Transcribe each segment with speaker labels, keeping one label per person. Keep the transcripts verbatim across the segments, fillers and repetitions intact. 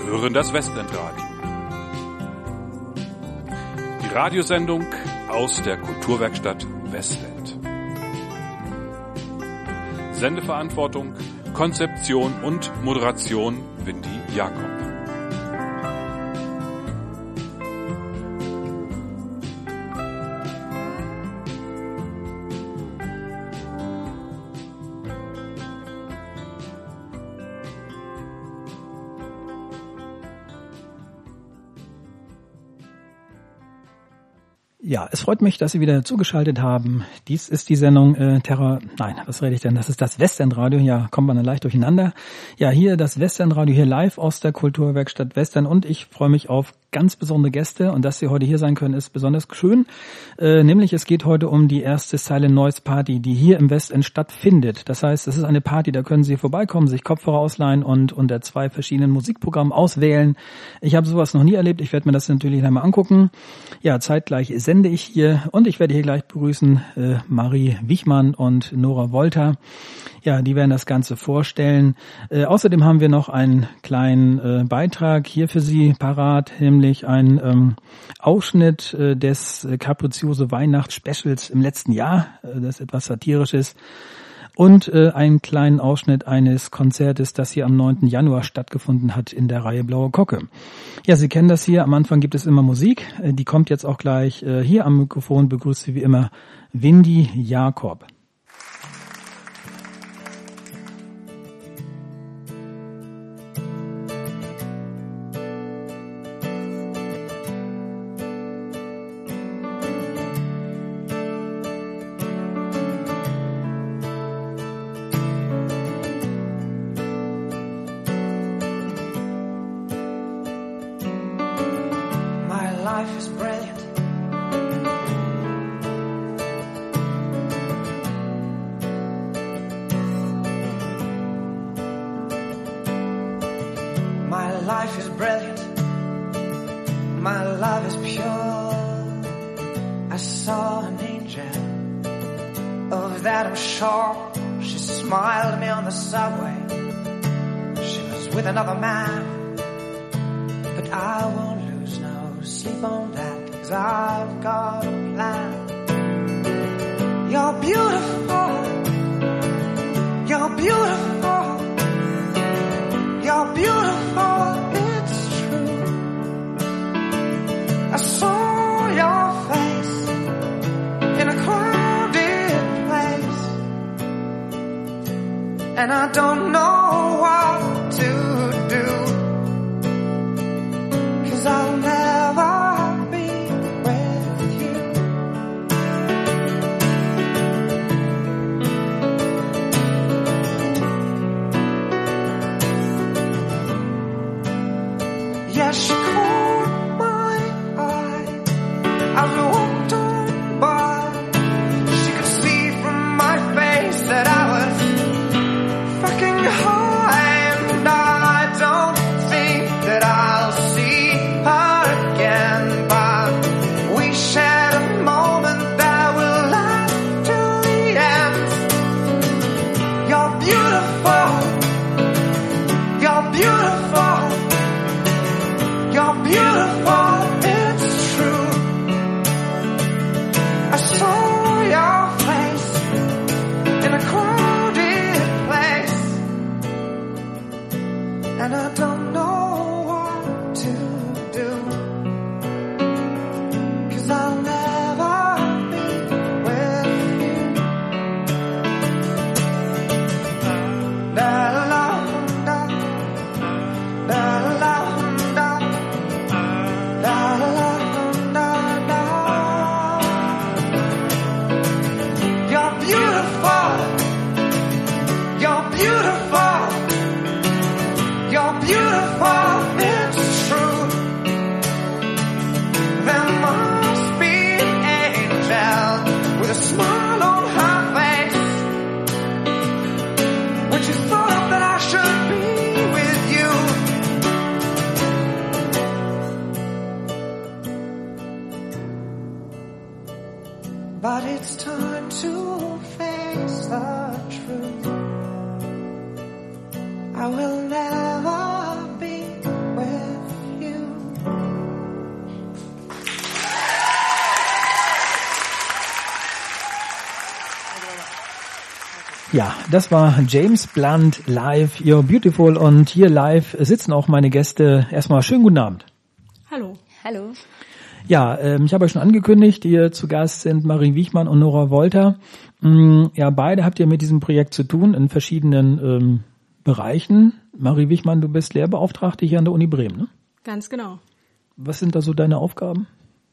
Speaker 1: hören das Westend-Radio. Die Radiosendung aus der Kulturwerkstatt Westend. Sendeverantwortung, Konzeption und Moderation Windy Jakob.
Speaker 2: Ja, es freut mich, dass Sie wieder zugeschaltet haben. Dies ist die Sendung äh, Terror, nein, was rede ich denn? Das ist das Westend-Radio, ja, kommt man dann leicht durcheinander. Ja, hier das Westend-Radio, hier live aus der Kulturwerkstatt Westend und ich freue mich auf ganz besondere Gäste und dass Sie heute hier sein können, ist besonders schön. Äh, nämlich es geht heute um die erste Silent Noise Party, die hier im Westend stattfindet. Das heißt, es ist eine Party, da können Sie vorbeikommen, sich Kopfhörer ausleihen und unter zwei verschiedenen Musikprogrammen auswählen. Ich habe sowas noch nie erlebt, ich werde mir das natürlich einmal angucken. Ja, zeitgleich sende ich hier und ich werde hier gleich begrüßen äh, Marie Wichmann und Nora Wolter. Ja, die werden das Ganze vorstellen. Äh, außerdem haben wir noch einen kleinen äh, Beitrag hier für Sie parat, nämlich ein ähm, Ausschnitt äh, des äh, Capriziose Weihnachts-Specials im letzten Jahr, äh, das etwas satirisch ist, und äh, einen kleinen Ausschnitt eines Konzertes, das hier am neunten Januar stattgefunden hat in der Reihe Blaue Kocke. Ja, Sie kennen das hier, am Anfang gibt es immer Musik, äh, die kommt jetzt auch gleich äh, hier am Mikrofon, begrüßt Sie wie immer Windy Jakob.
Speaker 3: Another man, but I won't lose no sleep on that, 'cause I've got a plan. You're beautiful, you're beautiful, you're beautiful, it's true. I saw your face in a crowded place, and I don't know what to I'll never be with you. Yeah, she caught my eye as we walked on by. She could see from my face that I was fucking high, and I don't think that I'll see again, but we shared a moment that will last till the end. You're beautiful, you're beautiful, you're beautiful, it's true. I saw your face in a crowded place, and I don't know I'll never be with you. Da la da, da la da, da la da da. You're beautiful, you're beautiful, you're beautiful, it's true. There must with a smile on her face, when she thought that I should be with you. But it's time to face the truth. I will never be with
Speaker 2: Ja, das war James Blunt live, You're Beautiful, und hier live sitzen auch meine Gäste. Erstmal schönen guten Abend.
Speaker 4: Hallo.
Speaker 5: Hallo.
Speaker 2: Ja, ähm, ich habe euch schon angekündigt, hier zu Gast sind Marie Wichmann und Nora Wolter. Ähm, ja, beide habt ihr mit diesem Projekt zu tun in verschiedenen ähm, Bereichen. Marie Wichmann, du bist Lehrbeauftragte hier an der Uni Bremen, ne?
Speaker 4: Ganz genau.
Speaker 2: Was sind da so deine Aufgaben?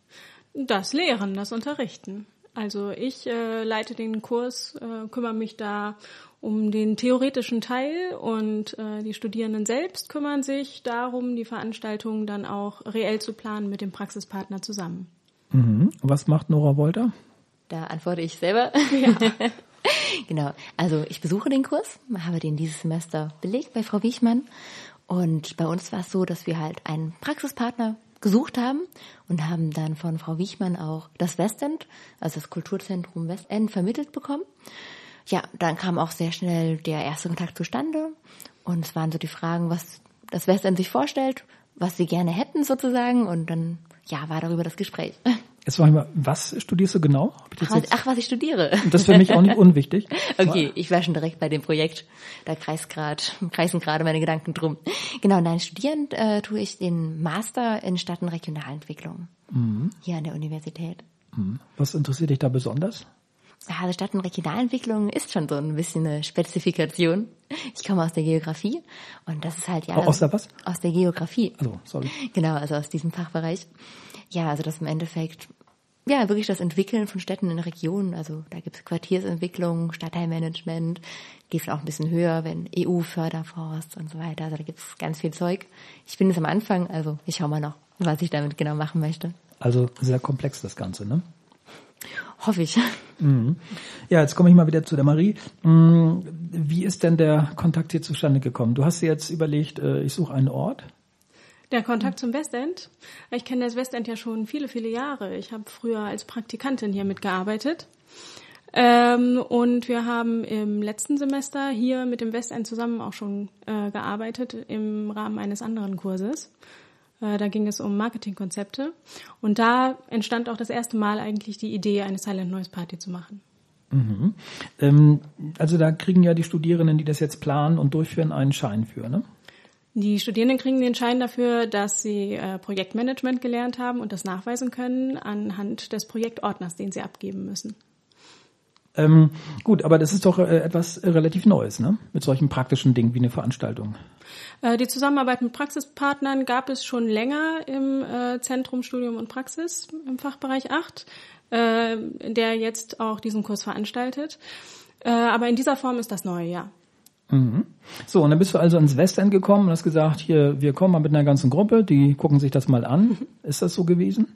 Speaker 4: Das Lehren, das Unterrichten. Also ich äh, leite den Kurs, äh, kümmere mich da um den theoretischen Teil und äh, die Studierenden selbst kümmern sich darum, die Veranstaltungen dann auch reell zu planen mit dem Praxispartner zusammen.
Speaker 2: Mhm. Was macht Nora Wolter?
Speaker 5: Da antworte ich selber.
Speaker 4: Ja.
Speaker 5: Genau, also ich besuche den Kurs, habe den dieses Semester belegt bei Frau Wichmann, und bei uns war es so, dass wir halt einen Praxispartner gesucht haben und haben dann von Frau Wichmann auch das Westend, also das Kulturzentrum Westend, vermittelt bekommen. Ja, dann kam auch sehr schnell der erste Kontakt zustande und es waren so die Fragen, was das Westend sich vorstellt, was sie gerne hätten sozusagen, und dann ja war darüber das Gespräch.
Speaker 2: Jetzt frage ich mal, was studierst du genau?
Speaker 5: Ach was, ach, was ich studiere.
Speaker 2: Das ist für mich auch nicht unwichtig.
Speaker 5: Okay, ich war schon direkt bei dem Projekt. Da kreist grad, kreisen gerade meine Gedanken drum. Genau, nein, studieren äh, tue ich den Master in Stadt- und Regionalentwicklung mhm. hier an der Universität.
Speaker 2: Mhm. Was interessiert dich da besonders?
Speaker 5: Ja, also Stadt- und Regionalentwicklung ist schon so ein bisschen eine Spezifikation. Ich komme aus der Geografie und das ist halt ja...
Speaker 2: Oh, aus der was?
Speaker 5: Aus der Geografie.
Speaker 2: Also, sorry.
Speaker 5: Genau, also aus diesem Fachbereich. Ja, also das im Endeffekt, ja, wirklich das Entwickeln von Städten in Regionen. Also da gibt es Quartiersentwicklung, Stadtteilmanagement, geht auch ein bisschen höher, wenn E U-Förderfonds und so weiter. Also da gibt es ganz viel Zeug. Ich bin jetzt am Anfang, also ich schaue mal noch, was ich damit genau machen möchte.
Speaker 2: Also sehr komplex das Ganze, ne?
Speaker 5: Hoffe ich.
Speaker 2: Mhm. Ja, jetzt komme ich mal wieder zu der Marie. Wie ist denn der Kontakt hier zustande gekommen? Du hast dir jetzt überlegt, ich suche einen Ort.
Speaker 4: Der Kontakt zum Westend. Ich kenne das Westend ja schon viele, viele Jahre. Ich habe früher als Praktikantin hier mitgearbeitet. Ähm, und wir haben im letzten Semester hier mit dem Westend zusammen auch schon äh, gearbeitet im Rahmen eines anderen Kurses. Äh, da ging es um Marketingkonzepte. Und da entstand auch das erste Mal eigentlich die Idee, eine Silent Noise Party zu machen.
Speaker 2: Mhm. Ähm, also da kriegen ja die Studierenden, die das jetzt planen und durchführen, einen Schein für, ne?
Speaker 4: Die Studierenden kriegen den Schein dafür, dass sie äh, Projektmanagement gelernt haben und das nachweisen können anhand des Projektordners, den sie abgeben müssen.
Speaker 2: Ähm, gut, aber das ist doch äh, etwas äh, relativ Neues, ne? Mit solchen praktischen Dingen wie eine Veranstaltung.
Speaker 4: Äh, die Zusammenarbeit mit Praxispartnern gab es schon länger im äh, Zentrum Studium und Praxis im Fachbereich acht, äh, der jetzt auch diesen Kurs veranstaltet. Äh, aber in dieser Form ist das neu, ja.
Speaker 2: Mhm. So, und dann bist du also ins Westend gekommen und hast gesagt, hier, wir kommen mal mit einer ganzen Gruppe, die gucken sich das mal an. Ist das so gewesen?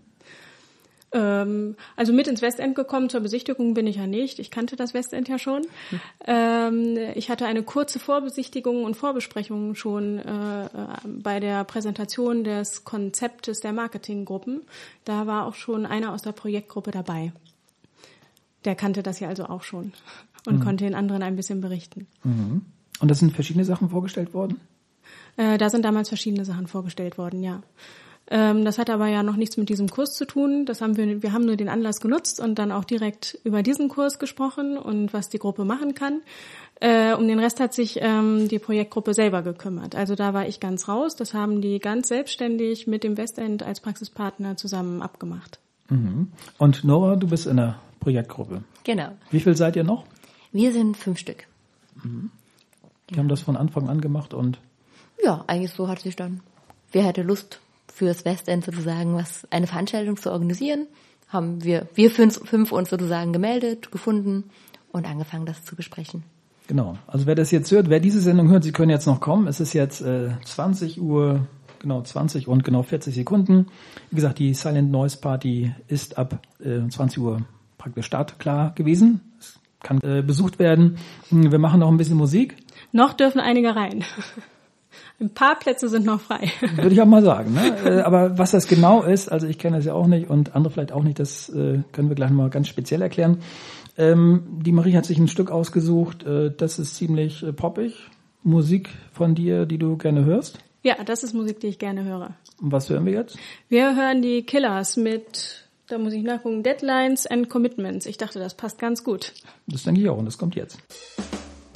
Speaker 4: Ähm, also mit ins Westend gekommen, zur Besichtigung bin ich ja nicht. Ich kannte das Westend ja schon. Mhm. Ähm, ich hatte eine kurze Vorbesichtigung und Vorbesprechung schon äh, bei der Präsentation des Konzeptes der Marketinggruppen. Da war auch schon einer aus der Projektgruppe dabei. Der kannte das ja also auch schon und mhm. konnte den anderen ein bisschen berichten.
Speaker 2: Mhm. Und das sind verschiedene Sachen vorgestellt worden?
Speaker 4: Äh, da sind damals verschiedene Sachen vorgestellt worden, ja. Ähm, das hat aber ja noch nichts mit diesem Kurs zu tun. Das haben wir, wir haben nur den Anlass genutzt und dann auch direkt über diesen Kurs gesprochen und was die Gruppe machen kann. Äh, um den Rest hat sich ähm, die Projektgruppe selber gekümmert. Also da war ich ganz raus. Das haben die ganz selbstständig mit dem Westend als Praxispartner zusammen abgemacht.
Speaker 2: Mhm. Und Nora, du bist in der Projektgruppe.
Speaker 5: Genau.
Speaker 2: Wie viel seid ihr noch?
Speaker 5: Wir sind fünf Stück.
Speaker 2: Mhm. Die genau. haben das von Anfang an gemacht und...
Speaker 5: Ja, eigentlich so hat sich dann... Wer hätte Lust fürs Westend sozusagen was eine Veranstaltung zu organisieren, haben wir wir fünf, fünf uns sozusagen gemeldet, gefunden und angefangen, das zu besprechen.
Speaker 2: Genau. Also wer das jetzt hört, wer diese Sendung hört, Sie können jetzt noch kommen. Es ist jetzt äh, zwanzig Uhr, genau zwanzig und genau vierzig Sekunden. Wie gesagt, die Silent Noise Party ist ab äh, zwanzig Uhr praktisch startklar gewesen. Es kann äh, besucht werden. Wir machen noch ein bisschen Musik.
Speaker 4: Noch dürfen einige rein. Ein paar Plätze sind noch frei.
Speaker 2: Würde ich auch mal sagen. Ne? Aber was das genau ist, also ich kenne das ja auch nicht und andere vielleicht auch nicht, das äh, können wir gleich mal ganz speziell erklären. Ähm, die Marie hat sich ein Stück ausgesucht, äh, das ist ziemlich äh, poppig. Musik von dir, die du gerne hörst?
Speaker 4: Ja, das ist Musik, die ich gerne höre.
Speaker 2: Und was hören wir jetzt?
Speaker 4: Wir hören die Killers mit, da muss ich nachgucken, Deadlines and Commitments. Ich dachte, das passt ganz gut.
Speaker 2: Das denke ich auch und das kommt jetzt.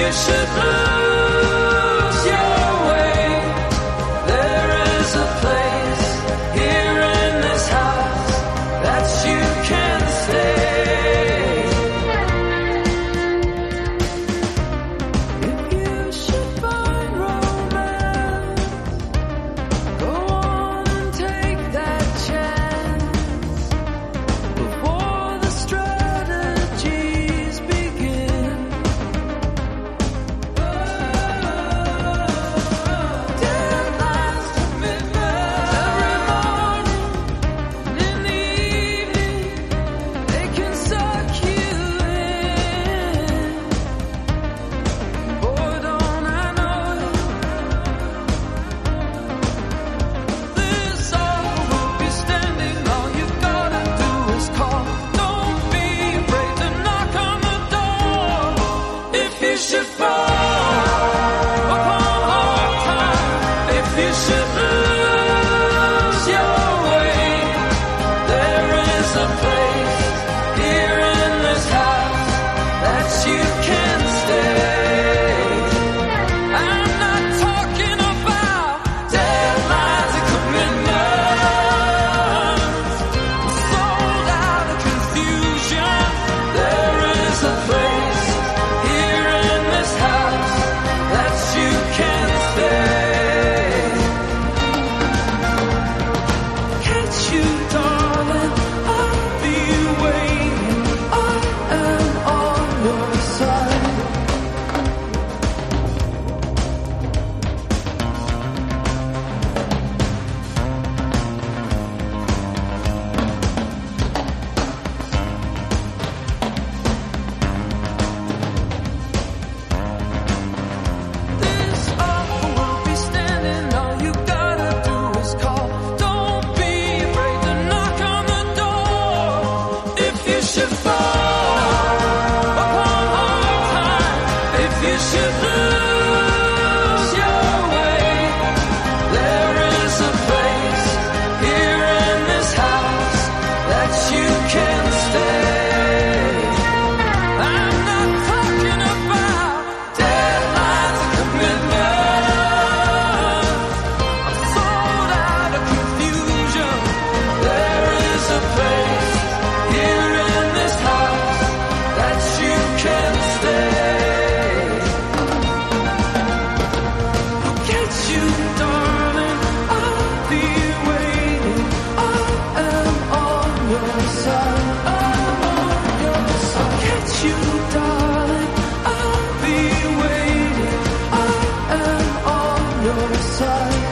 Speaker 3: you should lose your way, there is a place here in this house that you can stay. If you should find romance, go on and take that chance before the strategies begin. Deadlines to midnight every morning, and in the evening they can suck you in. Boy, don't I know it. This all will be standing. All you gotta do is call. Don't be afraid to knock on the door. If you should fall upon hard times, if you should lose your way, there is a place here in this house that you can stay. I'm not talking about deadlines and commitments. I'm sold out of confusion. There is a place here in this house that you can stay. Can't you, darling? I'll be waiting. I am on your side. This all will be standing. All you gotta do is call. Don't be afraid to knock on the door. If you should fall upon hard times, if you should lose your way, there is a place here in this house that you can stay. I'm not talking about deadlines and commitments. I'm sold out of confusion. There is a place here in this house that you can stay. Look at you, darling. I'll be waiting. I am on your side. I'm on your side. Look at you, darling. I'll be waiting. I am on your side.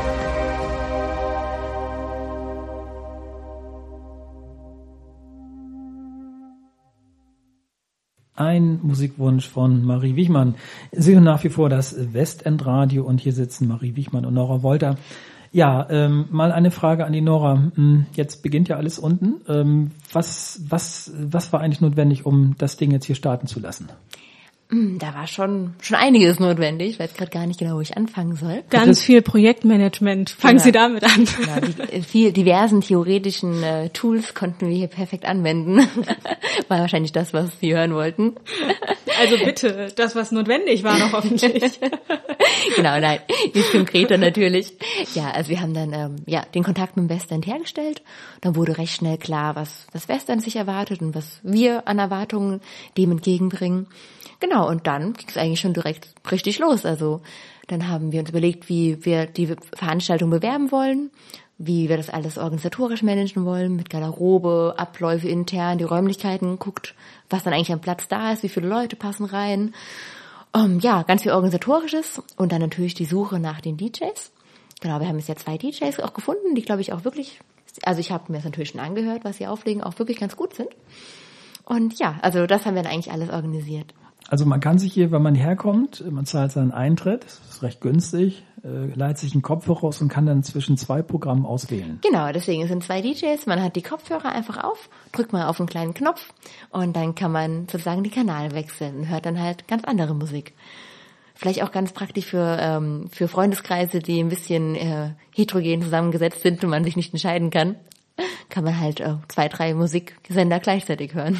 Speaker 2: Ein Musikwunsch von Marie Wichmann. Sie hören nach wie vor das Westendradio und hier sitzen Marie Wichmann und Nora Wolter. Ja, ähm, mal eine Frage an die Nora. Hm, Jetzt beginnt ja alles unten. Ähm, was, was, was war eigentlich notwendig, um das Ding jetzt hier starten zu lassen?
Speaker 5: Da war schon schon einiges notwendig. Ich weiß gerade gar nicht genau, wo ich anfangen soll.
Speaker 4: Ganz viel Projektmanagement. Fangen
Speaker 5: Genau.
Speaker 4: Sie damit an.
Speaker 5: Ja, die viel diversen theoretischen äh, Tools konnten wir hier perfekt anwenden. War wahrscheinlich das, was Sie hören wollten.
Speaker 4: Also bitte, das, was notwendig war noch hoffentlich.
Speaker 5: Genau, nein, nicht konkreter natürlich. Ja, also wir haben dann ähm, ja den Kontakt mit dem Westend hergestellt. Dann wurde recht schnell klar, was das Westend sich erwartet und was wir an Erwartungen dem entgegenbringen. Genau, und dann ging es eigentlich schon direkt richtig los. Also dann haben wir uns überlegt, wie wir die Veranstaltung bewerben wollen, wie wir das alles organisatorisch managen wollen, mit Garderobe, Abläufe intern, die Räumlichkeiten, guckt, was dann eigentlich am Platz da ist, wie viele Leute passen rein. Um, ja, ganz viel Organisatorisches und dann natürlich die Suche nach den D Js. Genau, wir haben jetzt ja zwei D Js auch gefunden, die, glaube ich, auch wirklich, also ich habe mir das natürlich schon angehört, was sie auflegen, auch wirklich ganz gut sind. Und ja, also das haben wir dann eigentlich alles organisiert.
Speaker 2: Also man kann sich hier, wenn man herkommt, man zahlt seinen Eintritt, das ist recht günstig, äh, leiht sich einen Kopfhörer aus und kann dann zwischen zwei Programmen auswählen.
Speaker 5: Genau, deswegen sind zwei D Js, man hat die Kopfhörer einfach auf, drückt mal auf einen kleinen Knopf und dann kann man sozusagen die Kanäle wechseln und hört dann halt ganz andere Musik. Vielleicht auch ganz praktisch für ähm, für Freundeskreise, die ein bisschen äh, heterogen zusammengesetzt sind und man sich nicht entscheiden kann, kann man halt äh, zwei, drei Musiksender gleichzeitig hören.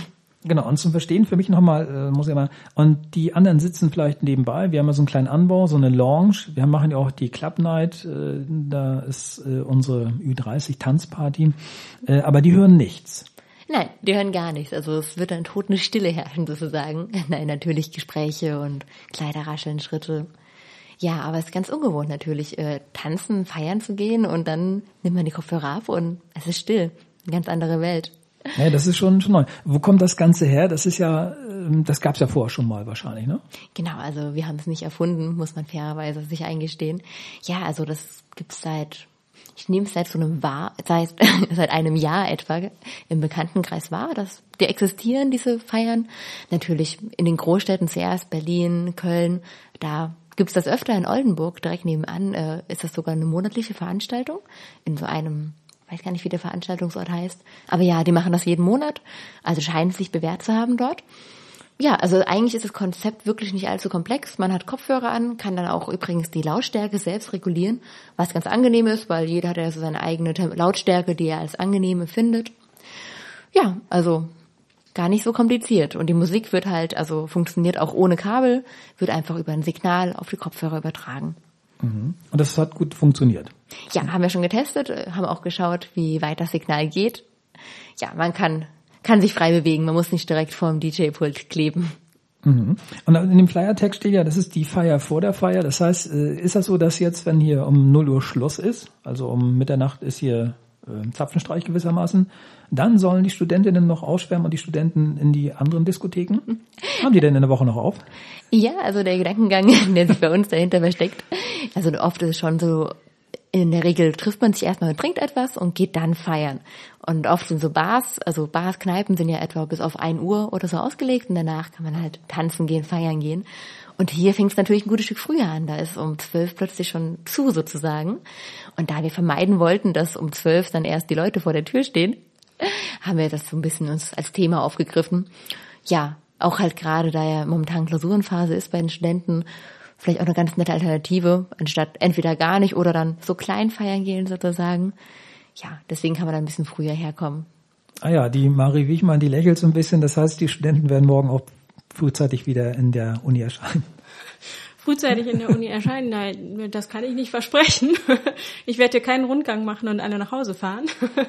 Speaker 2: Genau, und zum Verstehen für mich nochmal, äh, muss ich mal, und die anderen sitzen vielleicht nebenbei. Wir haben ja so einen kleinen Anbau, so eine Lounge. Wir machen ja auch die Club Night, äh, da ist äh, unsere Ü dreißig Tanzparty, äh, aber die hören nichts.
Speaker 5: Nein, die hören gar nichts. Also es wird dann totene Stille herrschen sozusagen. Nein, natürlich Gespräche und Kleiderrascheln, Schritte. Ja, aber es ist ganz ungewohnt natürlich, äh, tanzen, feiern zu gehen und dann nimmt man die Kopfhörer ab und es ist still. Eine ganz andere Welt.
Speaker 2: Ja, das ist schon, schon neu. Wo kommt das Ganze her? Das ist ja, das gab's ja vorher schon mal wahrscheinlich, ne?
Speaker 5: Genau, also wir haben es nicht erfunden, muss man fairerweise sich eingestehen. Ja, also das gibt's seit, ich nehme es seit so einem Jahr, seit, seit einem Jahr etwa im Bekanntenkreis wahr, dass die existieren, diese Feiern. Natürlich in den Großstädten zuerst, Berlin, Köln, da gibt's das öfter. In Oldenburg, direkt nebenan, äh, ist das sogar eine monatliche Veranstaltung in so einem, weiß gar nicht, wie der Veranstaltungsort heißt. Aber ja, die machen das jeden Monat. Also scheint sich bewährt zu haben dort. Ja, also eigentlich ist das Konzept wirklich nicht allzu komplex. Man hat Kopfhörer an, kann dann auch übrigens die Lautstärke selbst regulieren, was ganz angenehm ist, weil jeder hat ja so seine eigene Lautstärke, die er als angenehm findet. Ja, also gar nicht so kompliziert. Und die Musik wird halt, also funktioniert auch ohne Kabel, wird einfach über ein Signal auf die Kopfhörer übertragen.
Speaker 2: Mhm. Und das hat gut funktioniert.
Speaker 5: Ja, haben wir schon getestet, haben auch geschaut, wie weit das Signal geht. Ja, man kann kann sich frei bewegen, man muss nicht direkt vorm D J-Pult kleben.
Speaker 2: Mhm. Und in dem Flyer-Text steht ja, das ist die Feier vor der Feier. Das heißt, ist das so, dass jetzt, wenn hier um null Uhr Schluss ist, also um Mitternacht ist hier äh, Zapfenstreich gewissermaßen, dann sollen die Studentinnen noch ausschwärmen und die Studenten in die anderen Diskotheken? Haben die denn in der Woche noch auf?
Speaker 5: Ja, also der Gedankengang, der sich bei uns dahinter versteckt. Also oft ist es schon so, in der Regel trifft man sich erstmal und trinkt etwas und geht dann feiern. Und oft sind so Bars, also Bars, Kneipen sind ja etwa bis auf ein Uhr oder so ausgelegt und danach kann man halt tanzen gehen, feiern gehen. Und hier fängt es natürlich ein gutes Stück früher an. Da ist um zwölf plötzlich schon zu sozusagen. Und da wir vermeiden wollten, dass um zwölf dann erst die Leute vor der Tür stehen, haben wir das so ein bisschen uns als Thema aufgegriffen. Ja, auch halt gerade, da ja momentan Klausurenphase ist bei den Studenten, vielleicht auch eine ganz nette Alternative, anstatt entweder gar nicht oder dann so klein feiern gehen sozusagen. Ja, deswegen kann man da ein bisschen früher herkommen.
Speaker 2: Ah ja, die Marie Wichmann, die lächelt so ein bisschen. Das heißt, die Studenten werden morgen auch frühzeitig wieder in der Uni erscheinen.
Speaker 4: Frühzeitig in der Uni erscheinen? Nein, das kann ich nicht versprechen. Ich werde hier keinen Rundgang machen und alle nach Hause fahren.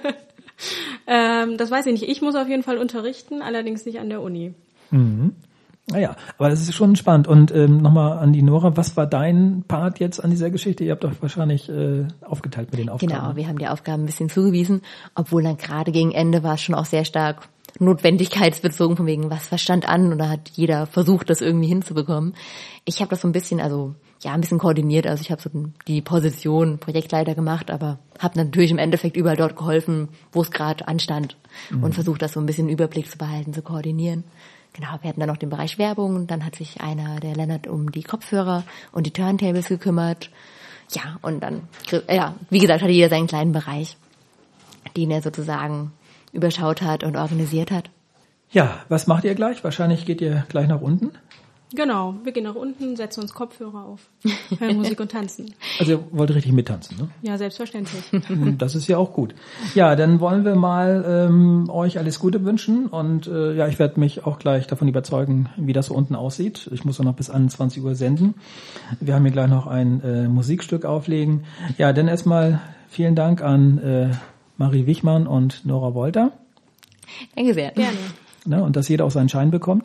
Speaker 4: ähm, das weiß ich nicht. Ich muss auf jeden Fall unterrichten, allerdings nicht an der Uni.
Speaker 2: Mhm. Naja, aber das ist schon spannend. Und ähm, nochmal an die Nora, was war dein Part jetzt an dieser Geschichte? Ihr habt doch wahrscheinlich äh, aufgeteilt mit den Aufgaben.
Speaker 5: Genau, wir haben die Aufgaben ein bisschen zugewiesen, obwohl dann gerade gegen Ende war es schon auch sehr stark notwendigkeitsbezogen, von wegen, was verstand an, und da hat jeder versucht, das irgendwie hinzubekommen. Ich habe das so ein bisschen, also ja, ein bisschen koordiniert, also ich habe so die Position Projektleiter gemacht, aber habe natürlich im Endeffekt überall dort geholfen, wo es gerade anstand, mhm. und versucht, das so ein bisschen Überblick zu behalten, zu koordinieren. Genau, wir hatten dann noch den Bereich Werbung, dann hat sich einer, der Lennart, um die Kopfhörer und die Turntables gekümmert. Ja, und dann, ja, wie gesagt, hatte jeder seinen kleinen Bereich, den er sozusagen überschaut hat und organisiert hat.
Speaker 2: Ja, was macht ihr gleich? Wahrscheinlich geht ihr gleich nach unten?
Speaker 4: Genau, wir gehen nach unten, setzen uns Kopfhörer auf, hören Musik und tanzen.
Speaker 2: Also ihr wollt richtig mittanzen, ne?
Speaker 4: Ja, selbstverständlich.
Speaker 2: Das ist ja auch gut. Ja, dann wollen wir mal ähm, euch alles Gute wünschen und äh, ja, ich werde mich auch gleich davon überzeugen, wie das so unten aussieht. Ich muss ja noch bis einundzwanzig Uhr senden. Wir haben hier gleich noch ein äh, Musikstück auflegen. Ja, dann erstmal vielen Dank an äh, Marie Wichmann und Nora Wolter.
Speaker 5: Danke sehr.
Speaker 4: Gerne.
Speaker 2: Ne, und dass jeder auch seinen Schein bekommt.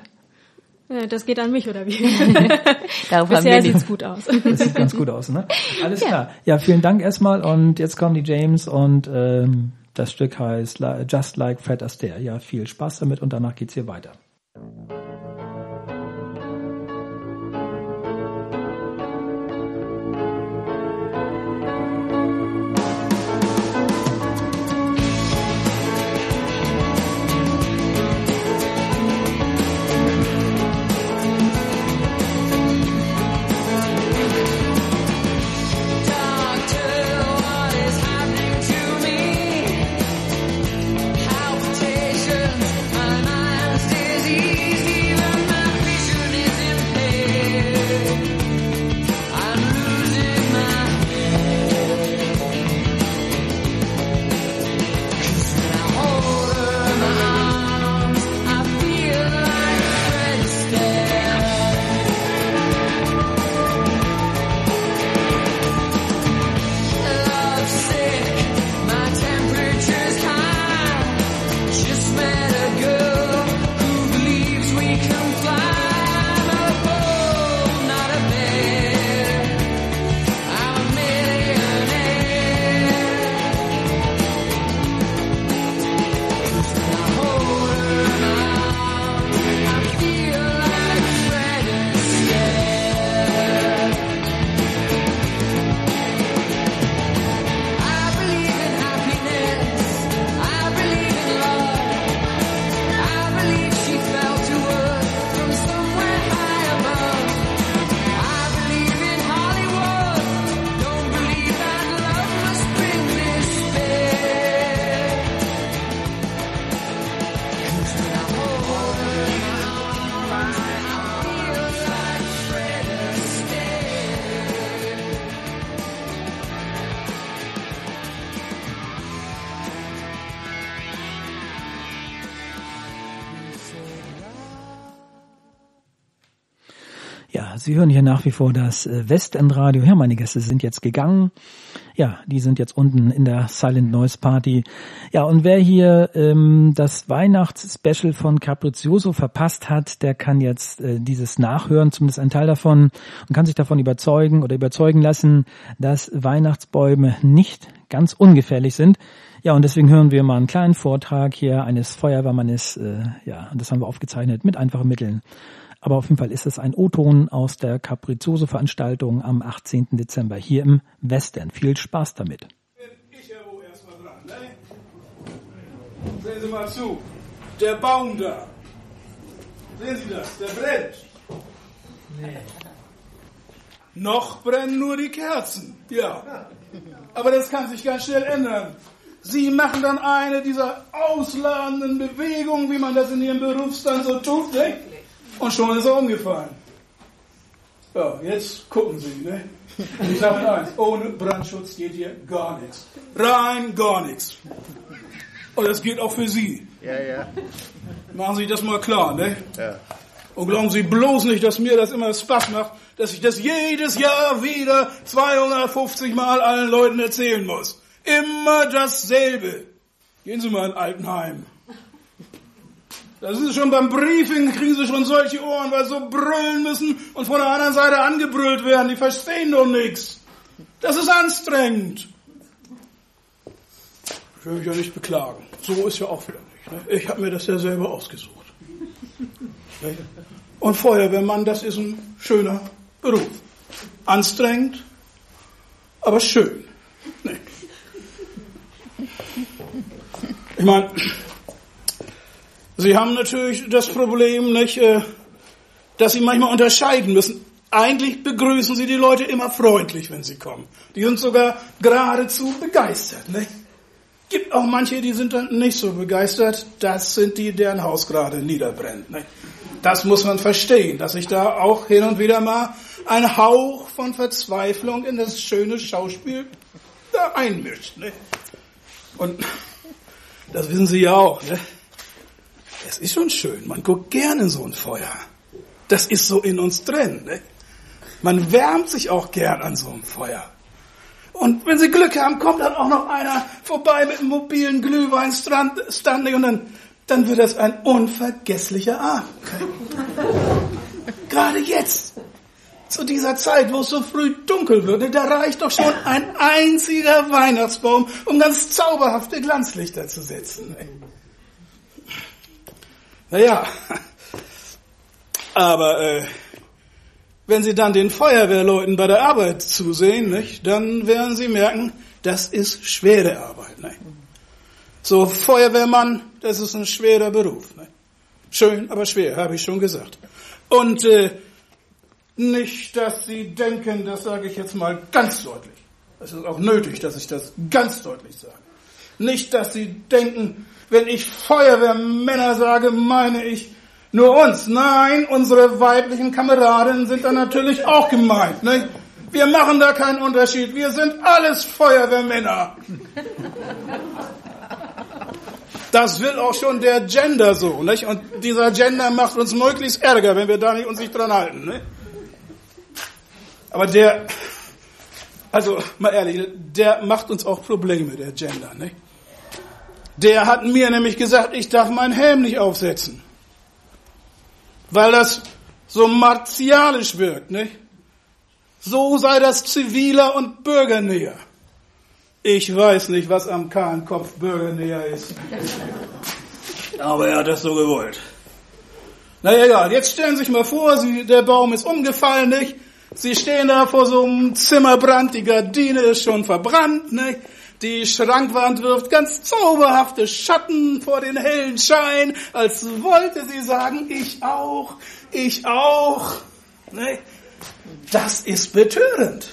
Speaker 4: Das geht an mich, oder wie?
Speaker 5: Darauf
Speaker 4: Bisher
Speaker 5: haben wir
Speaker 4: sieht's gut aus.
Speaker 2: Das sieht ganz gut aus, ne? Alles ja. klar. Ja, vielen Dank erstmal und jetzt kommen die James und ähm, das Stück heißt Just Like Fred Astaire. Ja, viel Spaß damit und danach geht's hier weiter.
Speaker 3: Palpitations, my mind's dizzy.
Speaker 2: Ja, Sie hören hier nach wie vor das Westendradio. Ja, meine Gäste sind jetzt gegangen. Ja, die sind jetzt unten in der Silent Noise Party. Ja, und wer hier ähm, das Weihnachtsspecial von Capriccioso verpasst hat, der kann jetzt äh, dieses nachhören, zumindest ein Teil davon, und kann sich davon überzeugen oder überzeugen lassen, dass Weihnachtsbäume nicht ganz ungefährlich sind. Ja, und deswegen hören wir mal einen kleinen Vortrag hier eines Feuerwehrmannes. Äh, ja, und das haben wir aufgezeichnet mit einfachen Mitteln. Aber auf jeden Fall ist es ein O-Ton aus der Capriccioso-Veranstaltung am achtzehnten Dezember hier im Westend. Viel Spaß damit.
Speaker 6: Bin ich ja wohl erstmal dran, ne? Sehen Sie mal zu. Der Baum da. Sehen Sie das? Der brennt. Nee. Noch brennen nur die Kerzen. Ja. Aber das kann sich ganz schnell ändern. Sie machen dann eine dieser ausladenden Bewegungen, wie man das in Ihrem Berufsstand so tut, ne? Und schon ist er umgefallen. Ja, jetzt gucken Sie, ne? Ich sage eins, ohne Brandschutz geht hier gar nichts. Rein gar nichts. Und das geht auch für Sie.
Speaker 7: Ja, ja.
Speaker 6: Machen Sie sich das mal klar, ne?
Speaker 7: Ja.
Speaker 6: Und glauben Sie bloß nicht, dass mir das immer Spaß macht, dass ich das jedes Jahr wieder zweihundertfünfzig Mal allen Leuten erzählen muss. Immer dasselbe. Gehen Sie mal in Altenheim. Da sind Sie schon beim Briefing, kriegen Sie schon solche Ohren, weil Sie so brüllen müssen und von der anderen Seite angebrüllt werden. Die verstehen doch nichts. Das ist anstrengend. Ich will mich ja nicht beklagen. So ist ja auch wieder nicht. Ne? Ich habe mir das ja selber ausgesucht. Und Feuerwehrmann, das ist ein schöner Beruf. Anstrengend, aber schön. Nee. Ich meine, Sie haben natürlich das Problem, nicht, dass Sie manchmal unterscheiden müssen. Eigentlich begrüßen Sie die Leute immer freundlich, wenn sie kommen. Die sind sogar geradezu begeistert. Nicht? Gibt auch manche, die sind dann nicht so begeistert. Das sind die, deren Haus gerade niederbrennt. Nicht? Das muss man verstehen, dass sich da auch hin und wieder mal ein Hauch von Verzweiflung in das schöne Schauspiel da einmischt. Nicht? Und das wissen Sie ja auch, ne? Es ist schon schön, man guckt gerne in so ein Feuer. Das ist so in uns drin. Ne? Man wärmt sich auch gern an so einem Feuer. Und wenn Sie Glück haben, kommt dann auch noch einer vorbei mit einem mobilen Glühweinstand und dann, dann wird das ein unvergesslicher Abend. Gerade jetzt, zu dieser Zeit, wo es so früh dunkel wird, da reicht doch schon ein einziger Weihnachtsbaum, um ganz zauberhafte Glanzlichter zu setzen. Naja, aber äh, wenn Sie dann den Feuerwehrleuten bei der Arbeit zusehen, nicht, dann werden Sie merken, das ist schwere Arbeit. Nicht? So Feuerwehrmann, das ist ein schwerer Beruf. Nicht? Schön, aber schwer, habe ich schon gesagt. Und äh, nicht, dass Sie denken, das sage ich jetzt mal ganz deutlich. Es ist auch nötig, dass ich das ganz deutlich sage. Nicht, dass Sie denken, wenn ich Feuerwehrmänner sage, meine ich nur uns. Nein, unsere weiblichen Kameradinnen sind da natürlich auch gemeint. Ne? Wir machen da keinen Unterschied. Wir sind alles Feuerwehrmänner. Das will auch schon der Gender so. Nicht? Und dieser Gender macht uns möglichst Ärger, wenn wir da nicht uns nicht dran halten. Ne? Aber der, also mal ehrlich, der macht uns auch Probleme, der Gender. Ne? Der hat mir nämlich gesagt, ich darf meinen Helm nicht aufsetzen. Weil das so martialisch wirkt, nicht? So sei das ziviler und bürgernäher. Ich weiß nicht, was am kahlen Kopf bürgernäher ist. Aber er hat das so gewollt. Na ja, egal, jetzt stellen Sie sich mal vor, Sie, der Baum ist umgefallen, nicht? Sie stehen da vor so einem Zimmerbrand, die Gardine ist schon verbrannt, nicht? Die Schrankwand wirft ganz zauberhafte Schatten vor den hellen Schein, als wollte sie sagen, ich auch, ich auch. Nee, das ist betörend.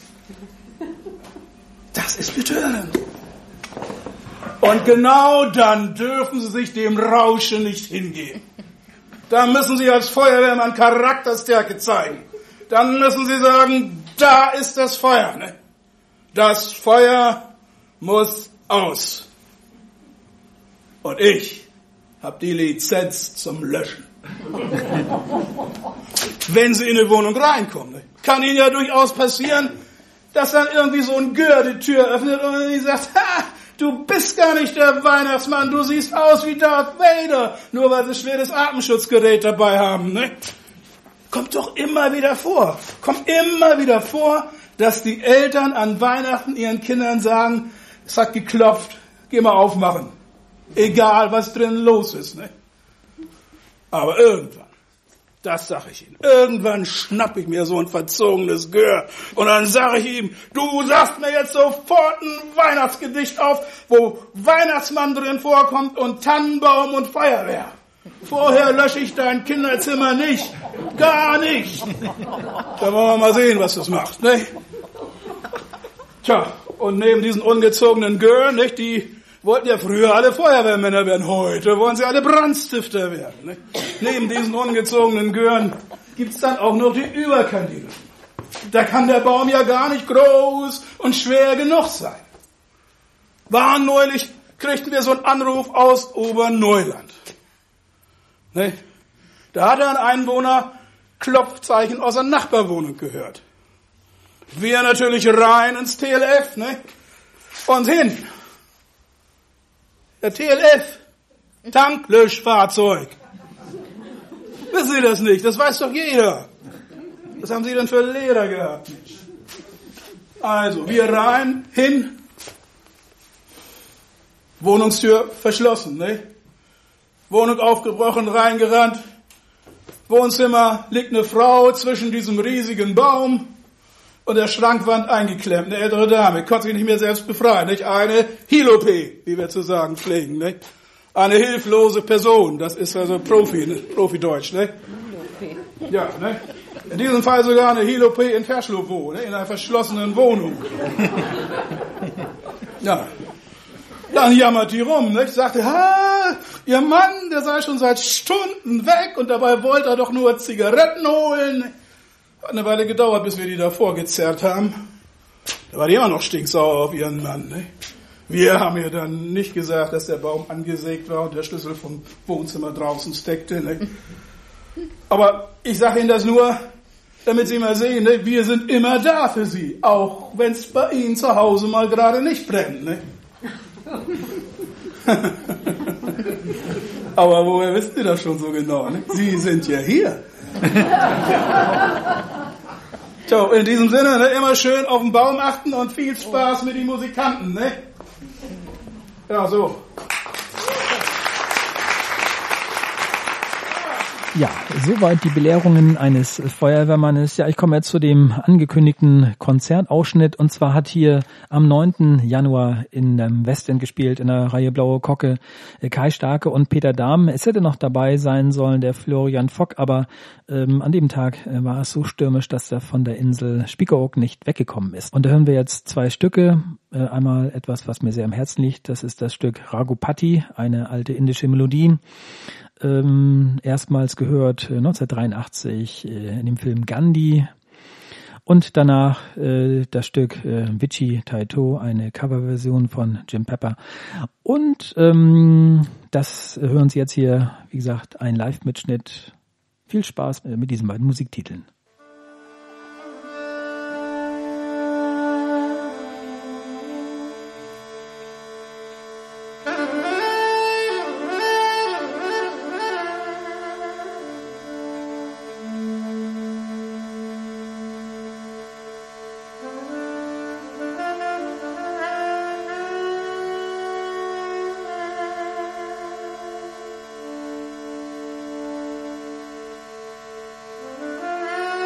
Speaker 6: Das ist betörend. Und genau dann dürfen Sie sich dem Rauschen nicht hingeben. Da müssen Sie als Feuerwehrmann Charakterstärke zeigen. Dann müssen Sie sagen, da ist das Feuer. Ne? Das Feuer muss aus. Und ich habe die Lizenz zum Löschen. wenn sie in eine Wohnung reinkommen. Ne? Kann ihnen ja durchaus passieren, dass dann irgendwie so ein Gör die Tür öffnet und die sagt, ha, du bist gar nicht der Weihnachtsmann, du siehst aus wie Darth Vader, nur weil sie schweres Atemschutzgerät dabei haben. Ne? Kommt doch immer wieder vor, kommt immer wieder vor, dass die Eltern an Weihnachten ihren Kindern sagen, es hat geklopft, geh mal aufmachen. Egal, was drin los ist. Ne? Aber irgendwann, das sag ich Ihnen, irgendwann schnapp ich mir so ein verzogenes Gör und dann sage ich ihm, du sagst mir jetzt sofort ein Weihnachtsgedicht auf, wo Weihnachtsmann drin vorkommt und Tannenbaum und Feuerwehr. Vorher lösche ich dein Kinderzimmer nicht. Gar nicht. Da wollen wir mal sehen, was das macht. Ne? Tja, und neben diesen ungezogenen Gör, nicht, die wollten ja früher alle Feuerwehrmänner werden, heute wollen sie alle Brandstifter werden. Ne? Neben diesen ungezogenen Gören gibt's dann auch noch die Überkandidaten. Da kann der Baum ja gar nicht groß und schwer genug sein. War neulich, kriegten wir so einen Anruf aus Oberneuland. Ne? Da hatte ein Einwohner Klopfzeichen aus einer Nachbarwohnung gehört. Wir natürlich rein ins T L F, ne? Und hin. Der T L F, Tanklöschfahrzeug. Wissen Sie das nicht? Das weiß doch jeder. Was haben Sie denn für Lehrer gehabt? Also, wir rein, hin, Wohnungstür verschlossen, ne? Wohnung aufgebrochen, reingerannt. Wohnzimmer liegt eine Frau zwischen diesem riesigen Baum und der Schrankwand eingeklemmt, eine ältere Dame, konnte sich nicht mehr selbst befreien, nicht? Eine Hilope, wie wir zu sagen pflegen, nicht? Eine hilflose Person, das ist also Profi, ne? Profi-Deutsch, ne? Ja, ne? In diesem Fall sogar eine Hilope in Verschlowo, ne? In einer verschlossenen Wohnung. Ja. Dann jammert die rum, nicht? Sagte, ha, ihr Mann, der sei schon seit Stunden weg und dabei wollte er doch nur Zigaretten holen. Hat eine Weile gedauert, bis wir die da vorgezerrt haben. Da war die immer noch stinksauer auf ihren Mann, ne? Wir haben ihr dann nicht gesagt, dass der Baum angesägt war und der Schlüssel vom Wohnzimmer draußen steckte, ne? Aber ich sage Ihnen das nur, damit Sie mal sehen, ne? Wir sind immer da für Sie, auch wenn es bei Ihnen zu Hause mal gerade nicht brennt, ne? Aber woher wissen Sie das schon so genau? Ne? Sie sind ja hier. So, in diesem Sinne, ne, immer schön auf den Baum achten und viel Spaß mit den Musikanten. Ne? Ja, so.
Speaker 2: Ja, soweit die Belehrungen eines Feuerwehrmannes. Ja, ich komme jetzt zu dem angekündigten Konzertausschnitt. Und zwar hat hier am neunten Januar in dem Westend gespielt, in der Reihe Blaue Kocke, Kai Starke und Peter Dahm. Es hätte noch dabei sein sollen der Florian Fock, aber ähm, an dem Tag äh, war es so stürmisch, dass er von der Insel Spiekeroog nicht weggekommen ist. Und da hören wir jetzt zwei Stücke. Äh, einmal etwas, was mir sehr am Herzen liegt. Das ist das Stück Raghupati, eine alte indische Melodie. Ähm, erstmals gehört äh, neunzehnhundertdreiundachtzig äh, in dem Film Gandhi und danach äh, das Stück äh, Vichi Taito, eine Coverversion von Jim Pepper und ähm, das hören Sie jetzt hier, wie gesagt, ein Live-Mitschnitt. Viel Spaß äh, mit diesen beiden Musiktiteln.
Speaker 7: Thank you.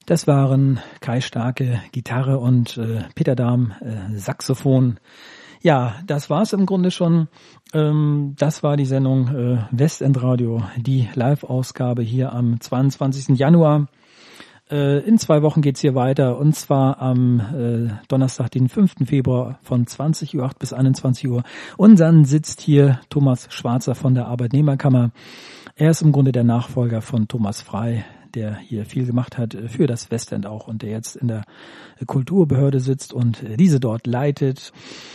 Speaker 2: Das waren Kai Starke, Gitarre und äh, Peter Dahm, äh, Saxophon. Ja, das war's im Grunde schon. Ähm, das war die Sendung äh, Westendradio, die Live-Ausgabe hier am zweiundzwanzigsten Januar. Äh, in zwei Wochen geht's hier weiter, und zwar am äh, Donnerstag, den fünften Februar von zwanzig Uhr acht bis einundzwanzig Uhr. Und dann sitzt hier Thomas Schwarzer von der Arbeitnehmerkammer. Er ist im Grunde der Nachfolger von Thomas Frey, der hier viel gemacht hat für das Westend auch und der jetzt in der Kulturbehörde sitzt und diese dort leitet.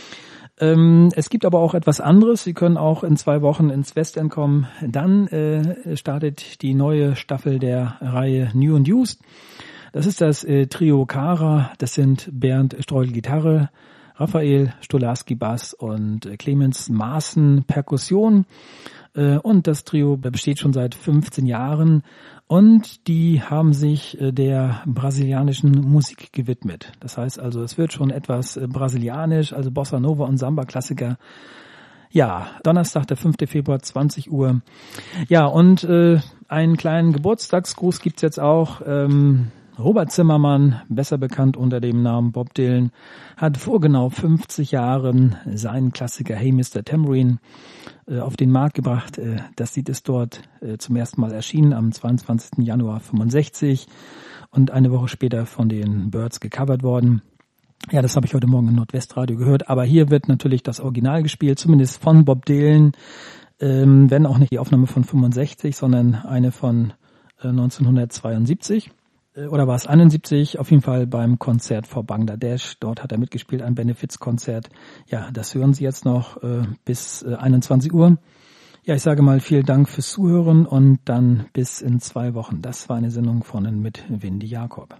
Speaker 2: Ähm, es gibt aber auch etwas anderes. Sie können auch in zwei Wochen ins Westend kommen. Dann äh, startet die neue Staffel der Reihe New and Used. Das ist das äh, Trio Kara. Das sind Bernd Streul Gitarre, Raphael Stolarski Bass und äh, Clemens Maaßen Perkussion. Äh, und das Trio besteht schon seit fünfzehn Jahren. Und die haben sich äh, der brasilianischen Musik gewidmet. Das heißt also, es wird schon etwas äh, brasilianisch, also Bossa Nova und Samba-Klassiker. Ja, Donnerstag, der fünfte Februar, zwanzig Uhr. Ja, und äh, einen kleinen Geburtstagsgruß gibt's jetzt auch. Ähm, Robert Zimmermann, besser bekannt unter dem Namen Bob Dylan, hat vor genau fünfzig Jahren seinen Klassiker Hey Mister Tambourine äh, auf den Markt gebracht. Äh, das Lied ist dort äh, zum ersten Mal erschienen am zweiundzwanzigsten Januar fünfundsechzig und eine Woche später von den Byrds gecovert worden. Ja, das habe ich heute Morgen im Nordwestradio gehört, aber hier wird natürlich das Original gespielt, zumindest von Bob Dylan, ähm, wenn auch nicht die Aufnahme von fünfundsechzig, sondern eine von äh, neunzehnhundertzweiundsiebzig. Oder war es einundsiebzig, auf jeden Fall beim Konzert vor Bangladesch. Dort hat er mitgespielt, ein Benefizkonzert. Ja, das hören Sie jetzt noch äh, bis äh, einundzwanzig Uhr. Ja, ich sage mal vielen Dank fürs Zuhören und dann bis in zwei Wochen. Das war eine Sendung von und mit Windy Jakob.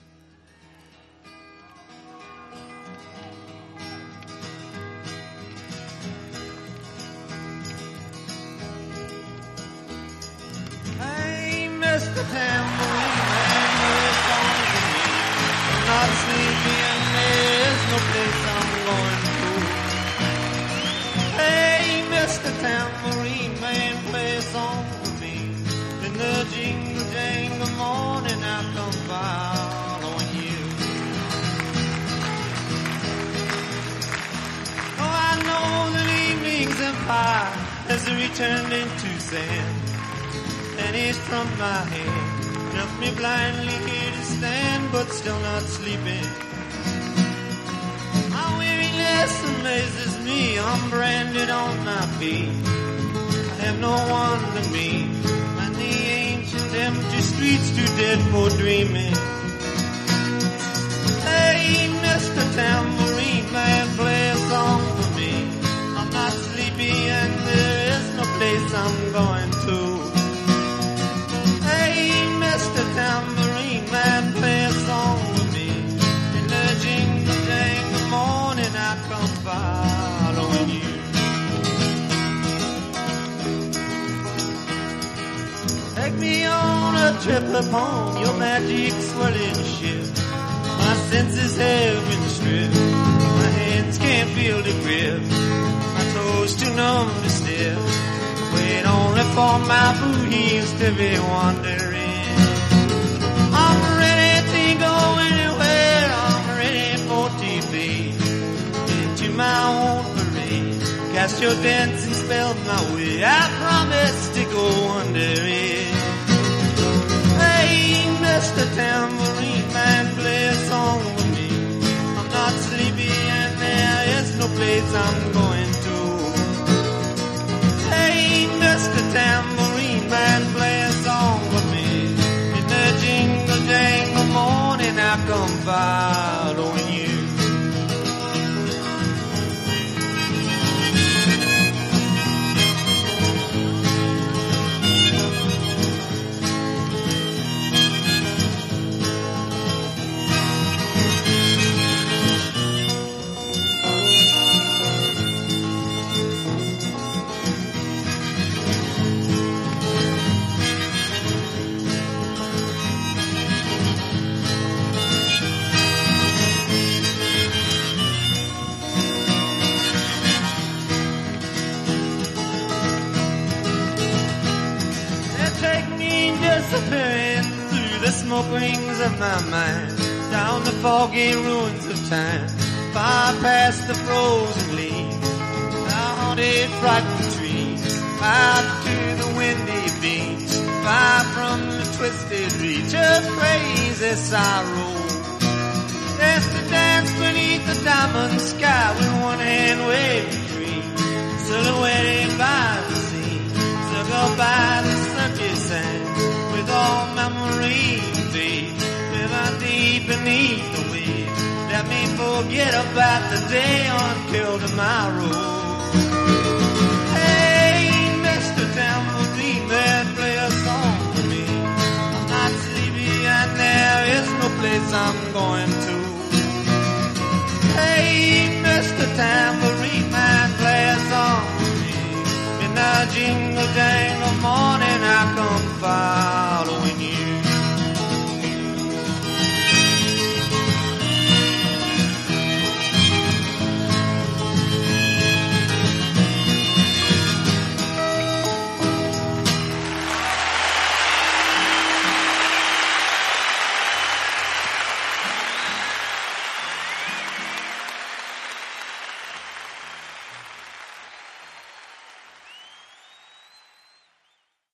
Speaker 7: Hey, Mister Tambourine Man, not sleepy and there's no place I'm going to. Hey, Mister Tambourine Man, play a song for me. In the jingle jangle morning I come following you. Oh, I know that evening's empire has returned into sand, and it's from my hand. Left me blindly here to stand, but still not sleeping. My weariness amazes me. I'm branded on my feet. I have no one to meet, and the ancient empty streets too dead for dreaming. Hey, Mister Tambourine Man, play a song for me. I'm not sleepy and there is no place I'm going to. Mister Tambourine Man, play a song with me. In the jingle jangle morning I come following you. Take me on a trip upon your magic swirling ship. My senses have been stripped. My hands can't feel the grip. My toes too numb to step. Wait only for my boot heels to be wandering. I'm ready to go anywhere, I'm ready for T V. Into my own parade, cast your dancing spell my way. I promise to go under it. Hey, Mister Tambourine Man, play a song with me. I'm not sleepy and there is no place I'm going to. Hey, Mister Tambourine Man, play a song with me. Jingle jangle morning I come following you. Disappearing through through the smoke rings of my mind, down the foggy ruins of time, far past the frozen leaves, the haunted frightened trees, out to the windy beach, far from the twisted reach of crazy sorrow. There's to dance beneath the diamond sky with one hand waving free, silhouetted by the sea, circled by the sunken sand, with all memory fade, living deep beneath the waves. Let me forget about the day until tomorrow. Hey, Mister Tambourine Man, play a song for me. I'm not sleepy and there is no place I'm going to. Hey, Mister Tambourine Man, play a song for me. In the jingle jangle morning I come by.